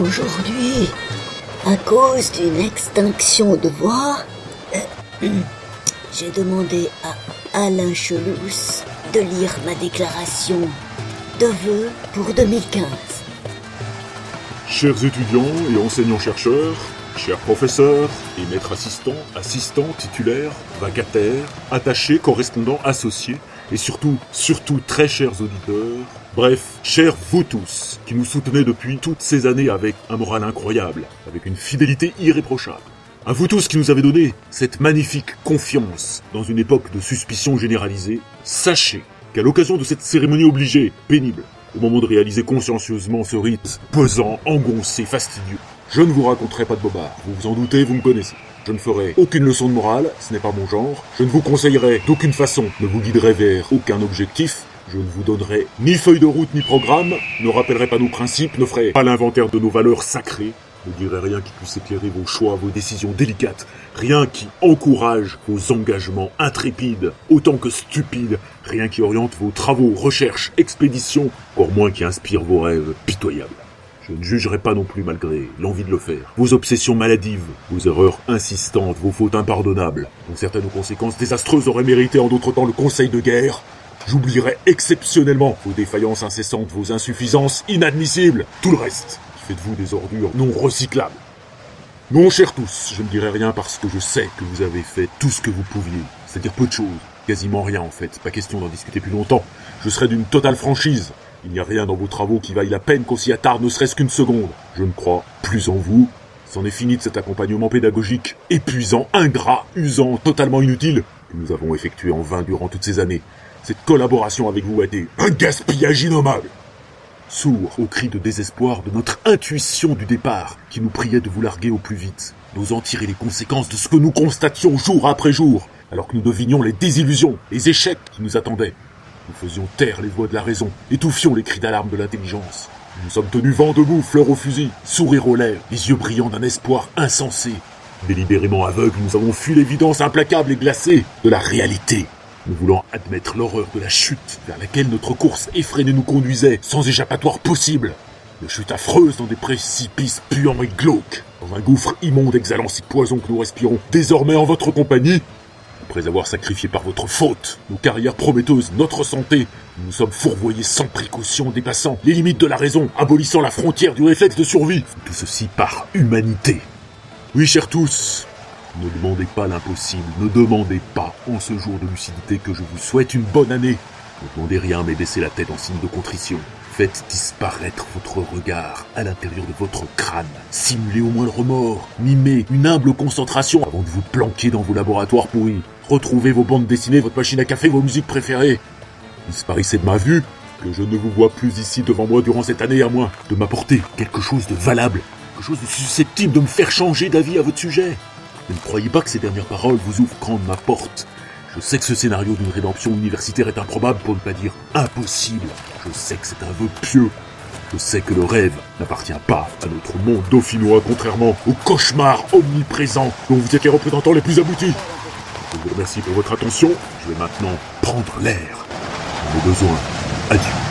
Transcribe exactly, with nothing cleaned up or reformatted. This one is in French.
Aujourd'hui, à cause d'une extinction de voix, euh, j'ai demandé à Alain Chelousse de lire ma déclaration de vœux pour deux mille quinze. Chers étudiants et enseignants-chercheurs, chers professeurs et maîtres assistants, assistants, titulaires, vacataires, attachés, correspondants, associés, et surtout, surtout très chers auditeurs, bref, chers vous tous, qui nous soutenez depuis toutes ces années avec un moral incroyable, avec une fidélité irréprochable. À vous tous qui nous avez donné cette magnifique confiance dans une époque de suspicion généralisée, sachez qu'à l'occasion de cette cérémonie obligée, pénible, au moment de réaliser consciencieusement ce rite pesant, engoncé, fastidieux, je ne vous raconterai pas de bobards, vous vous en doutez, vous me connaissez. Je ne ferai aucune leçon de morale, ce n'est pas mon genre, je ne vous conseillerai d'aucune façon, ne vous guiderai vers aucun objectif, je ne vous donnerai ni feuille de route ni programme, ne rappellerai pas nos principes, ne ferai pas l'inventaire de nos valeurs sacrées, ne dirai rien qui puisse éclairer vos choix, vos décisions délicates, rien qui encourage vos engagements intrépides, autant que stupides, rien qui oriente vos travaux, recherches, expéditions, encore moins qui inspire vos rêves pitoyables. Je ne jugerai pas non plus malgré l'envie de le faire. Vos obsessions maladives, vos erreurs insistantes, vos fautes impardonnables, dont certaines conséquences désastreuses auraient mérité en d'autres temps le conseil de guerre. J'oublierai exceptionnellement vos défaillances incessantes, vos insuffisances inadmissibles, tout le reste. Faites de vous des ordures non recyclables. Non, chers tous, je ne dirai rien parce que je sais que vous avez fait tout ce que vous pouviez. C'est-à-dire peu de choses, quasiment rien en fait, pas question d'en discuter plus longtemps. Je serai d'une totale franchise. Il n'y a rien dans vos travaux qui vaille la peine qu'on s'y attarde ne serait-ce qu'une seconde. Je ne crois plus en vous. C'en est fini de cet accompagnement pédagogique, épuisant, ingrat, usant, totalement inutile, que nous avons effectué en vain durant toutes ces années. Cette collaboration avec vous a été un gaspillage innommable. Sourd aux cris de désespoir de notre intuition du départ, qui nous priait de vous larguer au plus vite, n'osant tirer les conséquences de ce que nous constations jour après jour, alors que nous devinions les désillusions, les échecs qui nous attendaient. Nous faisions taire les voix de la raison, étouffions les cris d'alarme de l'intelligence. Nous nous sommes tenus vent debout, fleur au fusil, sourire aux lèvres, les yeux brillants d'un espoir insensé. Délibérément aveugles, nous avons fui l'évidence implacable et glacée de la réalité. Nous voulant admettre l'horreur de la chute vers laquelle notre course effrénée nous conduisait, sans échappatoire possible. Une chute affreuse dans des précipices puants et glauques, dans un gouffre immonde exhalant ces poisons que nous respirons, désormais en votre compagnie. Après avoir sacrifié par votre faute nos carrières prometteuses, notre santé, nous nous sommes fourvoyés sans précaution, dépassant les limites de la raison, abolissant la frontière du réflexe de survie. Tout ceci par humanité. Oui, chers tous, ne demandez pas l'impossible, ne demandez pas, en ce jour de lucidité, que je vous souhaite une bonne année. Ne demandez rien, mais baissez la tête en signe de contrition. Faites disparaître votre regard à l'intérieur de votre crâne. Simulez au moins le remords. Mimez une humble concentration avant de vous planquer dans vos laboratoires pourris. Retrouvez vos bandes dessinées, votre machine à café, vos musiques préférées. Disparaissez de ma vue, que je ne vous vois plus ici devant moi durant cette année, à moins de m'apporter quelque chose de valable, quelque chose de susceptible de me faire changer d'avis à votre sujet. Ne croyez pas que ces dernières paroles vous ouvrent grande ma porte. Je sais que ce scénario d'une rédemption universitaire est improbable, pour ne pas dire impossible. Je sais que c'est un vœu pieux. Je sais que le rêve n'appartient pas à notre monde dauphinois, contrairement au cauchemar omniprésent dont vous êtes les représentants les plus aboutis. Je vous remercie pour votre attention. Je vais maintenant prendre l'air. J'en ai besoin. Adieu.